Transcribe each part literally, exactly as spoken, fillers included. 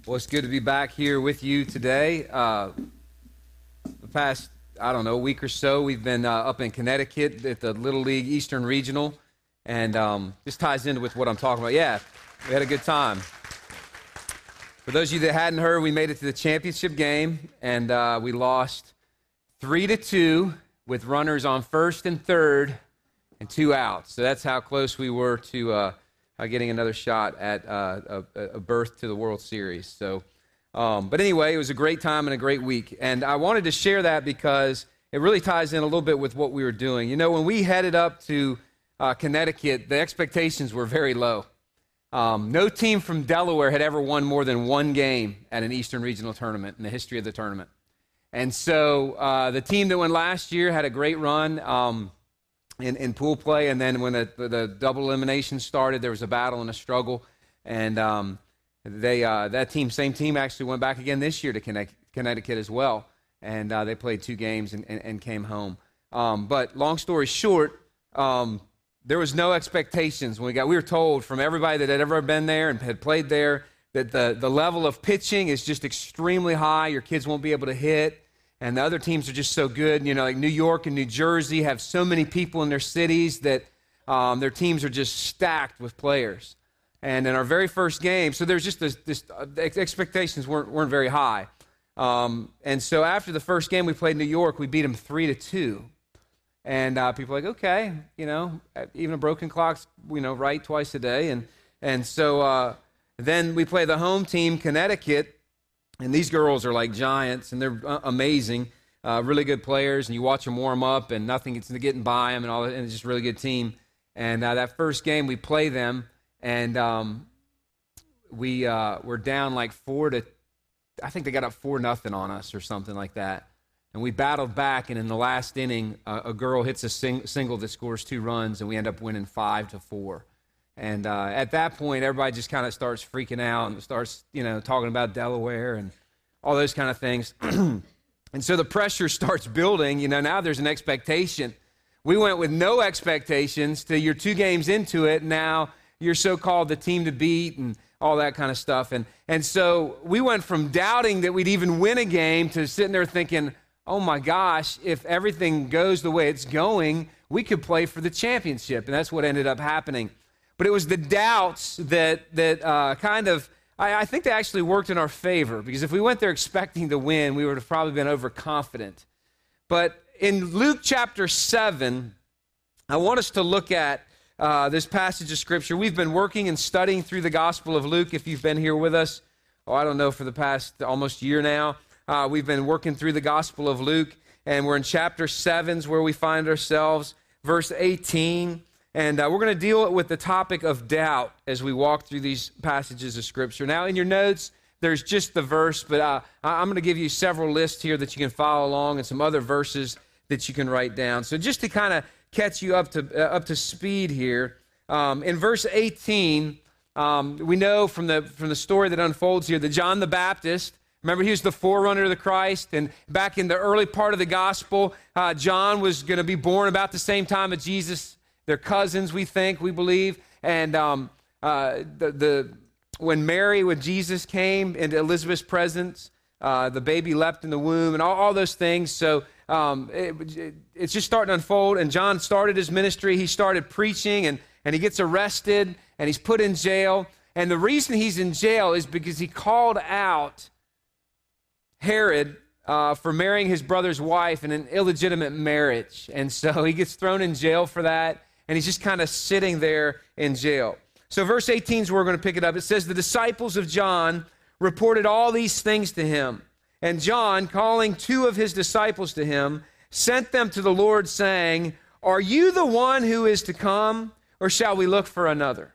Well, it's good to be back here with you today. Uh, the past, I don't know, week or so, we've been uh, up in Connecticut at the Little League Eastern Regional, and um, this ties into with what I'm talking about. Yeah, we had a good time. For those of you that hadn't heard, we made it to the championship game, and uh, we lost three to two with runners on first and third and two outs. So that's how close we were to uh, Uh, getting another shot at uh, a, a berth to the World Series. So, um, but anyway, it was a great time and a great week. And I wanted to share that because it really ties in a little bit with what we were doing. You know, when we headed up to uh, Connecticut, the expectations were very low. Um, no team from Delaware had ever won more than one game at an Eastern Regional tournament in the history of the tournament. And so uh, the team that went last year had a great run. Um, In, in pool play, and then when the, the double elimination started, there was a battle and a struggle, and um, they uh, that team, same team, actually went back again this year to Connecticut as well, and uh, they played two games and, and, and came home. Um, but long story short, um, there was no expectations when we got. We were told from everybody that had ever been there and had played there that the the level of pitching is just extremely high. Your kids won't be able to hit. And the other teams are just so good. You know, like New York and New Jersey have so many people in their cities that um, their teams are just stacked with players. And in our very first game, so there's just this, this uh, the expectations weren't weren't very high. Um, and so after the first game we played New York, we beat them three to two. And uh, people are like, okay, you know, even a broken clock's, you know, right twice a day. And and so uh, then we play the home team, Connecticut. And these girls are like giants, and they're uh, amazing, uh, really good players. And you watch them warm up, and nothing gets getting by them, and all that. And it's just a really good team. And uh, that first game, we play them, and um, we uh, were down like four to, I think they got up four nothing on us or something like that. And we battled back, and in the last inning, uh, a girl hits a sing- single that scores two runs, and we end up winning five to four. And uh, at that point, everybody just kind of starts freaking out and starts, you know, talking about Delaware and all those kind of things. And so the pressure starts building. You know, now there's an expectation. We went with no expectations to you're two games into it. Now you're so-called the team to beat and all that kind of stuff. And, and so we went from doubting that we'd even win a game to sitting there thinking, oh, my gosh, if everything goes the way it's going, we could play for the championship. And that's what ended up happening. But it was the doubts that that uh, kind of, I, I think they actually worked in our favor, because if we went there expecting to win, we would have probably been overconfident. But in Luke chapter seven, I want us to look at uh, this passage of Scripture. We've been working and studying through the Gospel of Luke, if you've been here with us. Oh, I don't know, for the past almost year now. Uh, we've been working through the Gospel of Luke, and we're in chapter seven where we find ourselves, verse eighteen. And uh, we're going to deal with the topic of doubt as we walk through these passages of Scripture. Now, in your notes, there's just the verse, but uh, I'm going to give you several lists here that you can follow along and some other verses that you can write down. So just to kind of catch you up to uh, up to speed here, um, in verse eighteen, um, we know from the from the story that unfolds here that John the Baptist, remember, he was the forerunner of the Christ, and back in the early part of the gospel, uh, John was going to be born about the same time as Jesus. They're cousins, we think, we believe. And um, uh, the, the when Mary, when Jesus came into Elizabeth's presence, uh, the baby leapt in the womb and all, all those things. So um, it, it, it's just starting to unfold. And John started his ministry. He started preaching, and, and he gets arrested, and he's put in jail. And the reason he's in jail is because he called out Herod uh, for marrying his brother's wife in an illegitimate marriage. And so he gets thrown in jail for that. And he's just kind of sitting there in jail. So verse eighteen is where we're going to pick it up. It says, the disciples of John reported all these things to him. And John, calling two of his disciples to him, sent them to the Lord, saying, are you the one who is to come, or shall we look for another?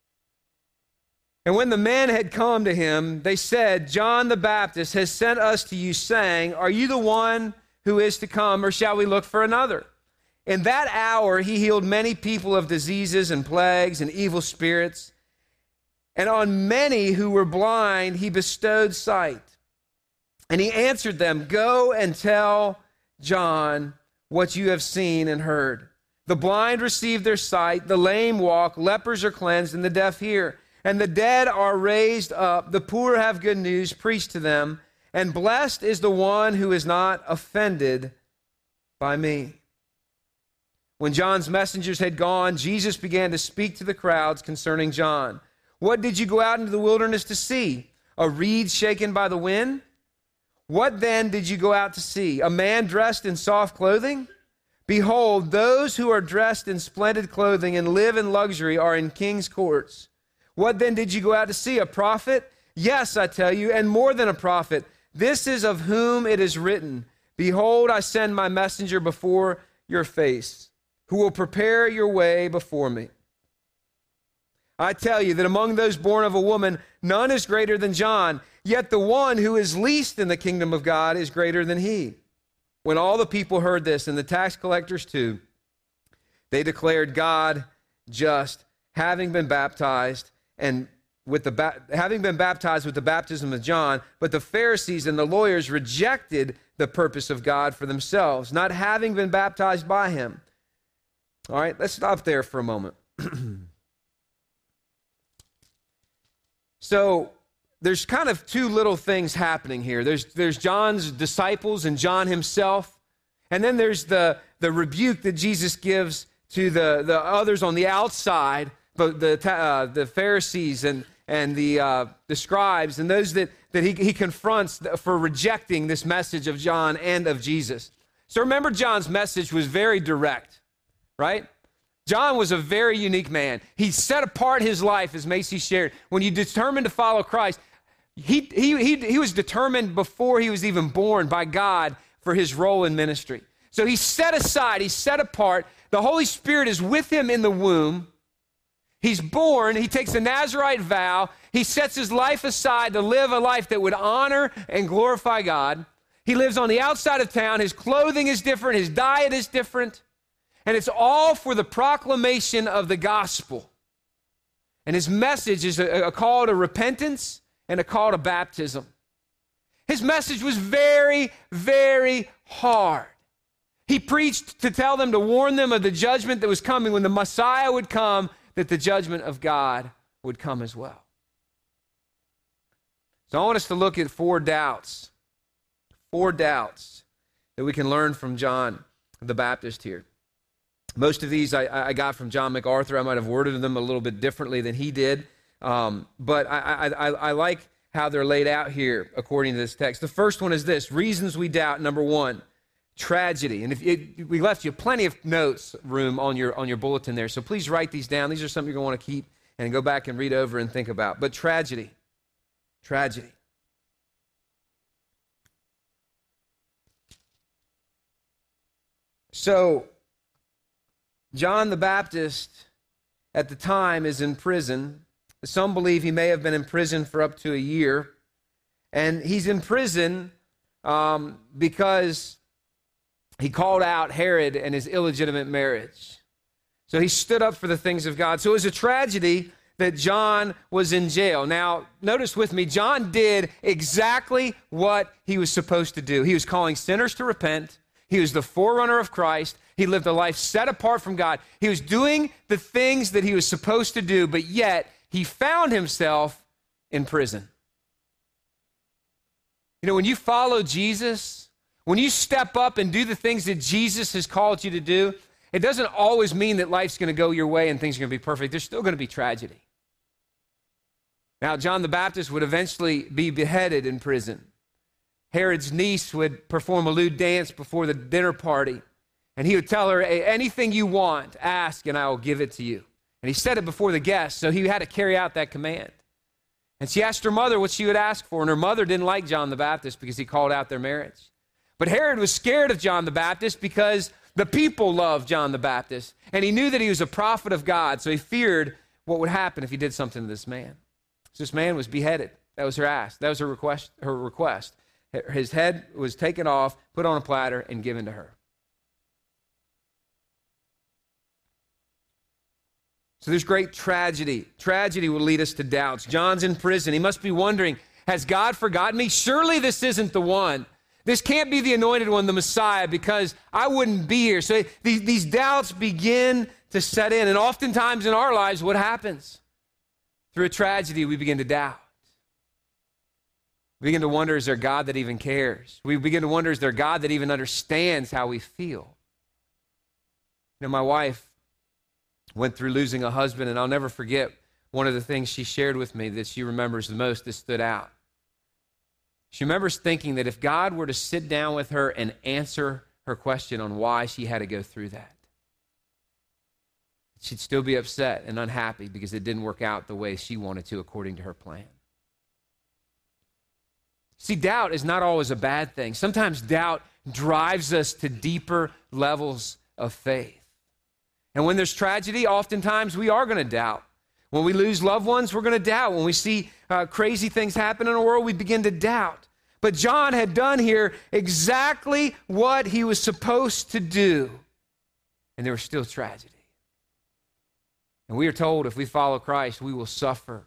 And when the men had come to him, they said, John the Baptist has sent us to you, saying, are you the one who is to come, or shall we look for another? In that hour, he healed many people of diseases and plagues and evil spirits. And on many who were blind, he bestowed sight. And he answered them, go and tell John what you have seen and heard. The blind receive their sight, the lame walk, lepers are cleansed, and the deaf hear. and the dead are raised up. The poor have good news preached to them, and blessed is the one who is not offended by me." When John's messengers had gone, Jesus began to speak to the crowds concerning John. "What did you go out into the wilderness to see? A reed shaken by the wind? What then did you go out to see? A man dressed in soft clothing? Behold, those who are dressed in splendid clothing and live in luxury are in king's courts. What then did you go out to see? A prophet? Yes, I tell you, and more than a prophet. This is of whom it is written, 'Behold, I send my messenger before your face, who will prepare your way before me.' I tell you that among those born of a woman, none is greater than John, yet the one who is least in the kingdom of God is greater than he." When all the people heard this, and the tax collectors too, they declared God just, having been baptized and with the ba- having been baptized with the baptism of John, but the Pharisees and the lawyers rejected the purpose of God for themselves, not having been baptized by him. All right, let's stop there for a moment. So there's kind of two little things happening here. There's, there's John's disciples and John himself, and then there's the, the rebuke that Jesus gives to the, the others on the outside, but the, uh, the Pharisees and, and the, uh, the scribes, and those that, that he, he confronts for rejecting this message of John and of Jesus. So remember, John's message was very direct, right? John was a very unique man. He set apart his life, as Macy shared. When you determined to follow Christ, he, he, he, he was determined before he was even born by God for his role in ministry. So he set aside, he's set apart. The Holy Spirit is with him in the womb. He's born, he takes a Nazirite vow. He sets his life aside to live a life that would honor and glorify God. He lives on the outside of town. His clothing is different. His diet is different. And it's all for the proclamation of the gospel. And his message is a, a call to repentance and a call to baptism. His message was very, very hard. He preached to tell them, to warn them of the judgment that was coming. When the Messiah would come, that the judgment of God would come as well. So I want us to look at four doubts. Four doubts that we can learn from John the Baptist here. Most of these I, I got from John MacArthur. I might have worded them a little bit differently than he did. Um, but I, I, I, I like how they're laid out here according to this text. The first one is this: reasons we doubt. Number one, tragedy. And if it, we left you plenty of notes room on your on your bulletin there, so please write these down. These are something you're going to want to keep and go back and read over and think about. But tragedy, tragedy. So John the Baptist at the time is in prison. Some believe he may have been in prison for up to a year. And he's in prison um, because he called out Herod and his illegitimate marriage. So he stood up for the things of God. So it was a tragedy that John was in jail. Now, notice with me, John did exactly what he was supposed to do. He was calling sinners to repent. He was the forerunner of Christ. He lived a life set apart from God. He was doing the things that he was supposed to do, but yet he found himself in prison. You know, when you follow Jesus, when you step up and do the things that Jesus has called you to do, it doesn't always mean that life's going to go your way and things are going to be perfect. There's still going to be tragedy. Now, John the Baptist would eventually be beheaded in prison. Herod's niece would perform a lewd dance before the dinner party, and he would tell her, anything you want, ask, and I will give it to you. And he said it before the guests, so he had to carry out that command. And she asked her mother what she would ask for, and her mother didn't like John the Baptist because he called out their marriage. But Herod was scared of John the Baptist because the people loved John the Baptist, and he knew that he was a prophet of God, so he feared what would happen if he did something to this man. So this man was beheaded. That was her ask. That was her request. Her request. His head was taken off, put on a platter, and given to her. So there's great tragedy. Tragedy will lead us to doubts. John's in prison. He must be wondering, has God forgotten me? Surely this isn't the one. This can't be the anointed one, the Messiah, because I wouldn't be here. So these, these doubts begin to set in. And oftentimes in our lives, what happens? Through a tragedy, we begin to doubt. We begin to wonder, is there a God that even cares? We begin to wonder, is there a God that even understands how we feel? You know, my wife went through losing a husband, and I'll never forget one of the things she shared with me that she remembers the most that stood out. She remembers thinking that if God were to sit down with her and answer her question on why she had to go through that, she'd still be upset and unhappy because it didn't work out the way she wanted to according to her plan. See, doubt is not always a bad thing. Sometimes doubt drives us to deeper levels of faith. And when there's tragedy, oftentimes we are going to doubt. When we lose loved ones, we're going to doubt. When we see uh, crazy things happen in the world, we begin to doubt. But John had done here exactly what he was supposed to do, and there was still tragedy. And we are told if we follow Christ, we will suffer.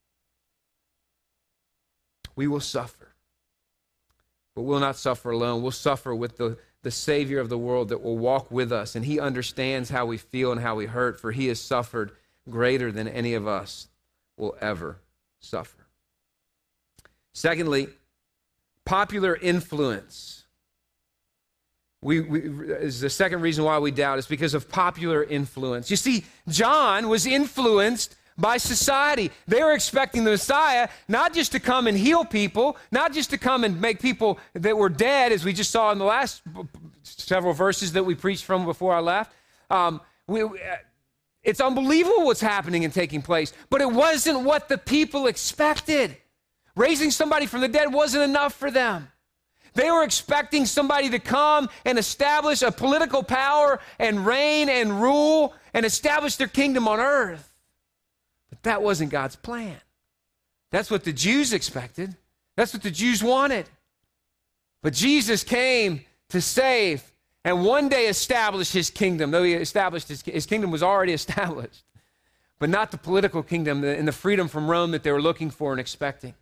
We will suffer. But we'll not suffer alone. We'll suffer with the, the Savior of the world that will walk with us, and he understands how we feel and how we hurt, for he has suffered greater than any of us will ever suffer. Secondly, popular influence. We, we is the second reason why we doubt is because of popular influence. You see, John was influenced by society. They were expecting the Messiah not just to come and heal people, not just to come and make people that were dead, as we just saw in the last several verses that we preached from before I left. Um, we, it's unbelievable what's happening and taking place, but it wasn't what the people expected. Raising somebody from the dead wasn't enough for them. They were expecting somebody to come and establish a political power and reign and rule and establish their kingdom on earth. But that wasn't God's plan. That's what the Jews expected. That's what the Jews wanted. But Jesus came to save and one day establish his kingdom. Though he established his, his kingdom was already established, but not the political kingdom and the freedom from Rome that they were looking for and expecting.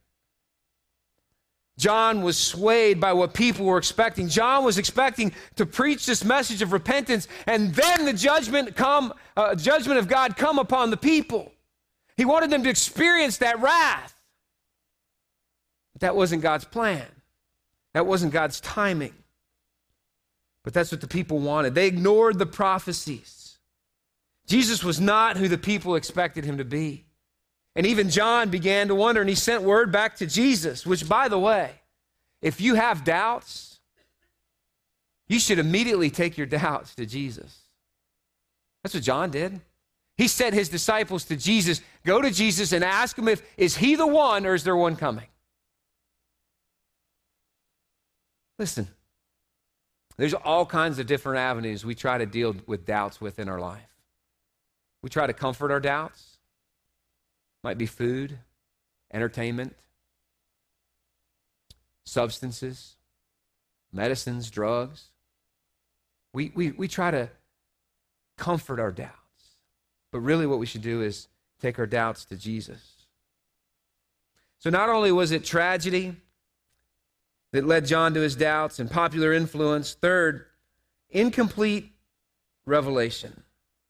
John was swayed by what people were expecting. John was expecting to preach this message of repentance, and then the judgment come, uh, judgment of God come upon the people. He wanted them to experience that wrath. But that wasn't God's plan. That wasn't God's timing. But that's what the people wanted. They ignored the prophecies. Jesus was not who the people expected him to be. And even John began to wonder, and he sent word back to Jesus, which, by the way, if you have doubts, you should immediately take your doubts to Jesus. That's what John did. He sent his disciples to Jesus. Go to Jesus and ask him if, is he the one or is there one coming? Listen, there's all kinds of different avenues we try to deal with doubts with in our life. We try to comfort our doubts. Might be food, entertainment, substances, medicines, drugs. We, we, we try to comfort our doubts. But really what we should do is take our doubts to Jesus. So not only was it tragedy that led John to his doubts and popular influence, third, incomplete revelation.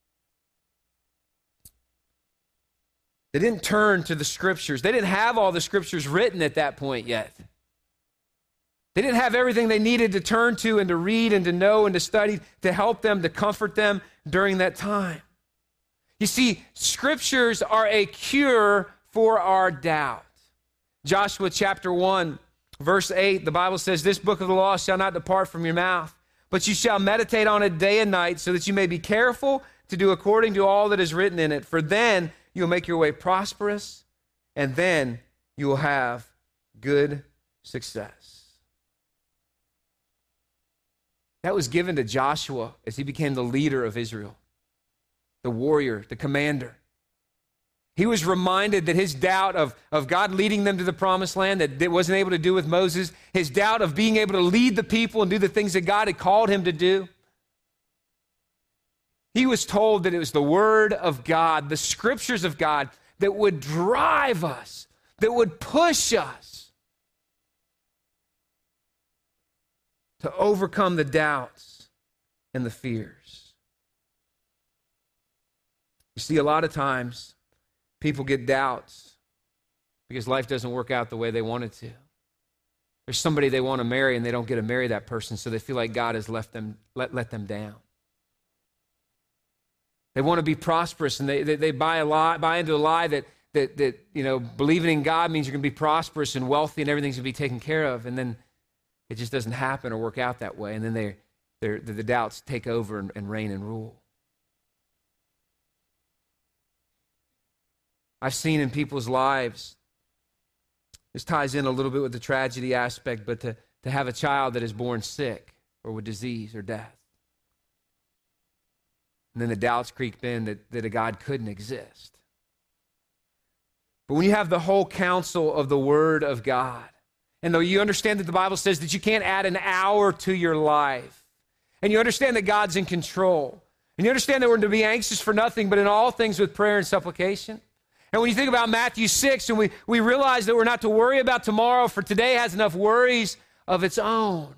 They didn't turn to the scriptures. They didn't have all the scriptures written at that point yet. They didn't have everything they needed to turn to and to read and to know and to study to help them, to comfort them during that time. You see, scriptures are a cure for our doubt. Joshua chapter one, verse eight, the Bible says, "This book of the law shall not depart from your mouth, but you shall meditate on it day and night, so that you may be careful to do according to all that is written in it. For then you'll make your way prosperous, and then you will have good success." That was given to Joshua as he became the leader of Israel, the warrior, the commander. He was reminded that his doubt of, of God leading them to the promised land that they wasn't able to do with Moses, his doubt of being able to lead the people and do the things that God had called him to do. He was told that it was the word of God, the scriptures of God, that would drive us, that would push us to overcome the doubts and the fears. You see, a lot of times, people get doubts because life doesn't work out the way they want it to. There's somebody they want to marry and they don't get to marry that person, so they feel like God has left them, let, let them down. They want to be prosperous, and they, they, they buy a lie, buy into a lie that, that, that, you know, believing in God means you're going to be prosperous and wealthy and everything's going to be taken care of, and then it just doesn't happen or work out that way, and then they, they're, the doubts take over and, and reign and rule. I've seen in people's lives, this ties in a little bit with the tragedy aspect, but to, to have a child that is born sick or with disease or death. And then the doubts creep in that, that a God couldn't exist. But when you have the whole counsel of the Word of God, and though you understand that the Bible says that you can't add an hour to your life, and you understand that God's in control, and you understand that we're to be anxious for nothing, but in all things with prayer and supplication. And when you think about Matthew six, and we, we realize that we're not to worry about tomorrow, for today has enough worries of its own,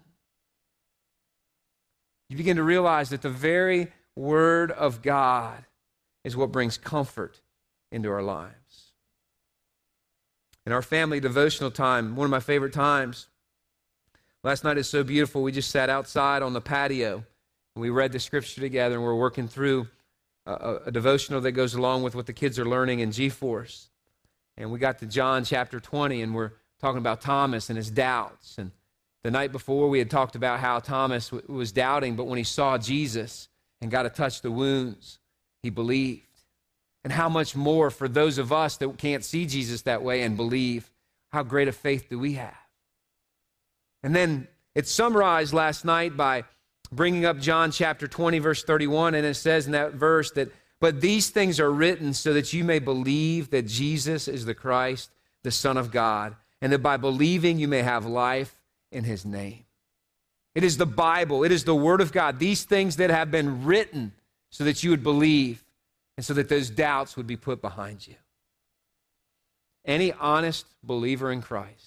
you begin to realize that the very Word of God is what brings comfort into our lives. In our family devotional time, one of my favorite times, last night is so beautiful, we just sat outside on the patio, and we read the scripture together, and we're working through A, a devotional that goes along with what the kids are learning in G-Force. And we got to John chapter twenty, and we're talking about Thomas and his doubts. And the night before, we had talked about how Thomas w- was doubting, but when he saw Jesus and got to touch the wounds, he believed. And how much more for those of us that can't see Jesus that way and believe, how great a faith do we have? And then it's summarized last night by bringing up John chapter twenty, verse thirty-one, and it says in that verse that, but these things are written so that you may believe that Jesus is the Christ, the Son of God, and that by believing you may have life in his name. It is the Bible, it is the Word of God, these things that have been written so that you would believe and so that those doubts would be put behind you. Any honest believer in Christ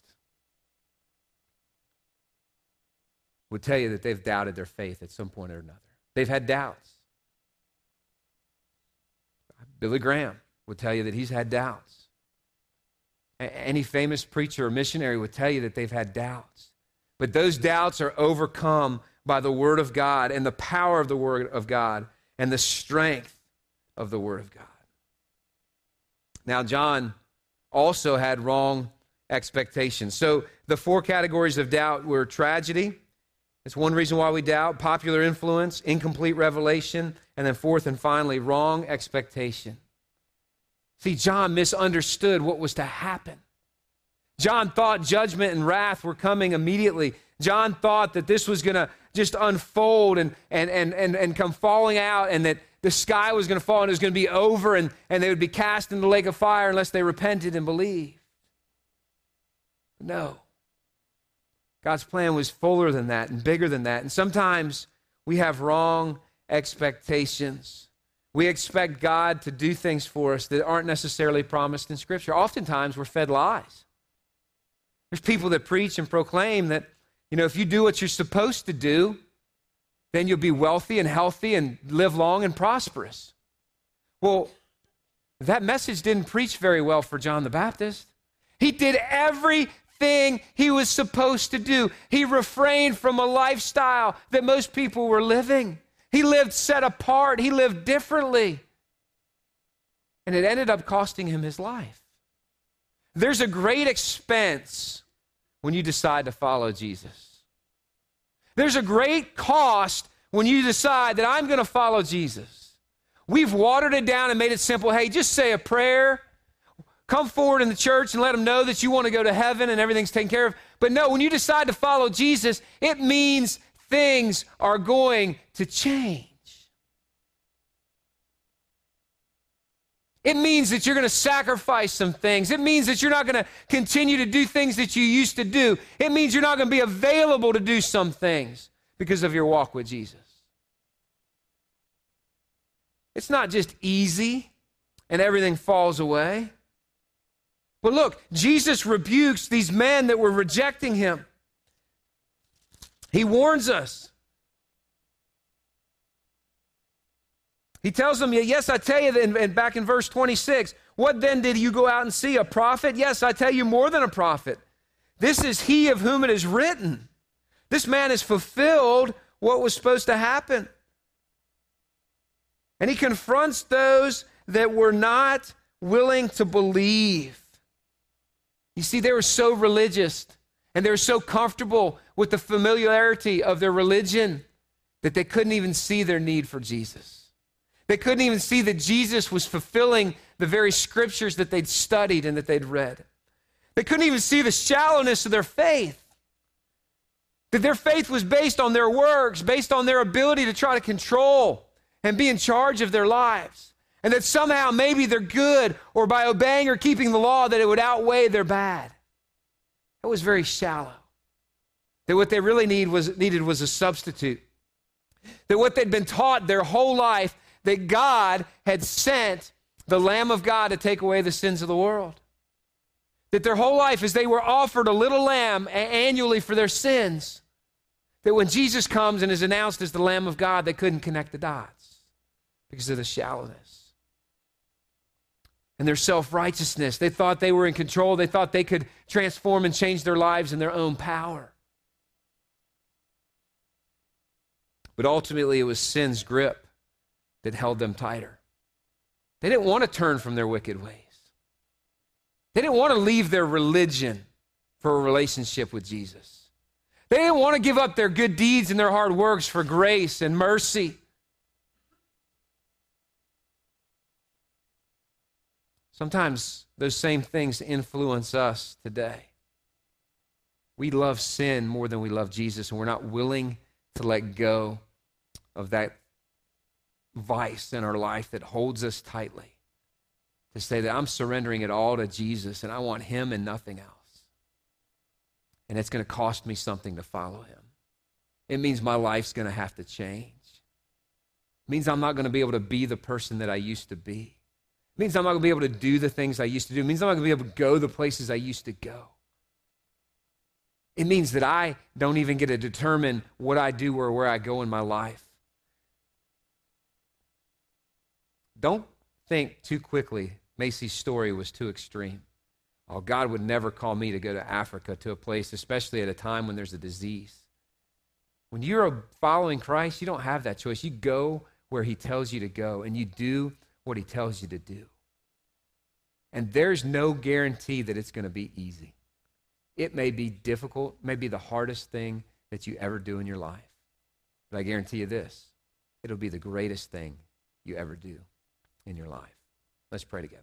would tell you that they've doubted their faith at some point or another. They've had doubts. Billy Graham would tell you that he's had doubts. Any famous preacher or missionary would tell you that they've had doubts. But those doubts are overcome by the Word of God and the power of the Word of God and the strength of the Word of God. Now, John also had wrong expectations. So the four categories of doubt were tragedy. It's one reason why we doubt. Popular influence, incomplete revelation, and then fourth and finally, wrong expectation. See, John misunderstood what was to happen. John thought judgment and wrath were coming immediately. John thought that this was going to just unfold and, and, and, and, and come falling out, and that the sky was going to fall and it was going to be over, and, and they would be cast in the lake of fire unless they repented and believed. No. God's plan was fuller than that and bigger than that. And sometimes we have wrong expectations. We expect God to do things for us that aren't necessarily promised in Scripture. Oftentimes we're fed lies. There's people that preach and proclaim that, you know, if you do what you're supposed to do, then you'll be wealthy and healthy and live long and prosperous. Well, that message didn't preach very well for John the Baptist. He did everything he was supposed to do. He refrained from a lifestyle that most people were living. He lived set apart. He lived differently. And it ended up costing him his life. There's a great expense when you decide to follow Jesus. There's a great cost when you decide that I'm going to follow Jesus. We've watered it down and made it simple. Hey, just say a prayer. Come forward in the church and let them know that you want to go to heaven and everything's taken care of. But no, when you decide to follow Jesus, it means things are going to change. It means that you're going to sacrifice some things. It means that you're not going to continue to do things that you used to do. It means you're not going to be available to do some things because of your walk with Jesus. It's not just easy and everything falls away. But look, Jesus rebukes these men that were rejecting him. He warns us. He tells them, yes, I tell you, and back in verse twenty-six, What then did you go out and see? A prophet? Yes, I tell you, more than a prophet. This is he of whom it is written. This man has fulfilled what was supposed to happen. And he confronts those that were not willing to believe. You see, they were so religious and they were so comfortable with the familiarity of their religion that they couldn't even see their need for Jesus. They couldn't even see that Jesus was fulfilling the very scriptures that they'd studied and that they'd read. They couldn't even see the shallowness of their faith. That their faith was based on their works, based on their ability to try to control and be in charge of their lives. And that somehow maybe they're good, or by obeying or keeping the law, that it would outweigh their bad. That was very shallow. That what they really need was, needed was a substitute. That what they'd been taught their whole life, that God had sent the Lamb of God to take away the sins of the world. That their whole life, as they were offered a little lamb annually for their sins, that when Jesus comes and is announced as the Lamb of God, they couldn't connect the dots because of the shallowness. And their self-righteousness. They thought they were in control. They thought they could transform and change their lives in their own power. But ultimately, it was sin's grip that held them tighter. They didn't want to turn from their wicked ways. They didn't want to leave their religion for a relationship with Jesus. They didn't want to give up their good deeds and their hard works for grace and mercy. Sometimes those same things influence us today. We love sin more than we love Jesus, and we're not willing to let go of that vice in our life that holds us tightly. To say that I'm surrendering it all to Jesus and I want him and nothing else. And it's going to cost me something to follow him. It means my life's going to have to change. It means I'm not going to be able to be the person that I used to be. It means I'm not going to be able to do the things I used to do. It means I'm not going to be able to go the places I used to go. It means that I don't even get to determine what I do or where I go in my life. Don't think too quickly Macy's story was too extreme. Oh, God would never call me to go to Africa, to a place, especially at a time when there's a disease. When you're following Christ, you don't have that choice. You go where he tells you to go, and you do what he tells you to do. And there's no guarantee that it's going to be easy. It may be difficult, may be the hardest thing that you ever do in your life. But I guarantee you this, it'll be the greatest thing you ever do in your life. Let's pray together.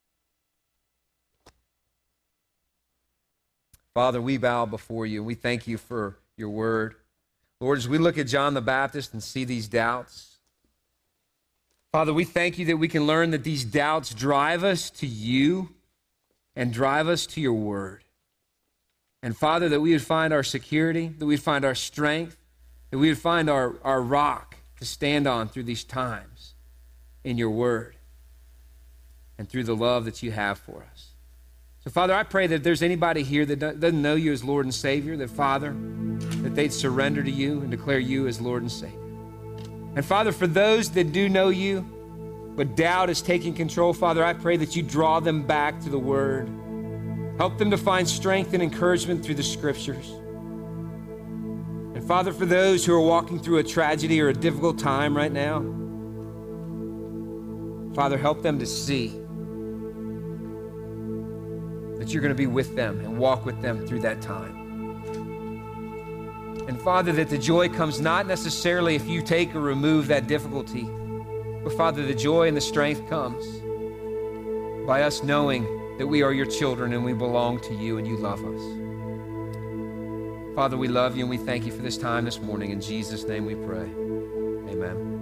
Father, we bow before you, and we thank you for your word. Lord, as we look at John the Baptist and see these doubts, Father, we thank you that we can learn that these doubts drive us to you and drive us to your word. And Father, that we would find our security, that we'd find our strength, that we would find our, our rock to stand on through these times in your word and through the love that you have for us. So, Father, I pray that if there's anybody here that doesn't know you as Lord and Savior, that, Father, that they'd surrender to you and declare you as Lord and Savior. And, Father, for those that do know you, but doubt is taking control, Father, I pray that you draw them back to the Word. Help them to find strength and encouragement through the Scriptures. And, Father, for those who are walking through a tragedy or a difficult time right now, Father, help them to see that you're going to be with them and walk with them through that time. And Father, that the joy comes not necessarily if you take or remove that difficulty, but Father, the joy and the strength comes by us knowing that we are your children and we belong to you and you love us. Father, we love you and we thank you for this time this morning. In Jesus' name we pray. Amen.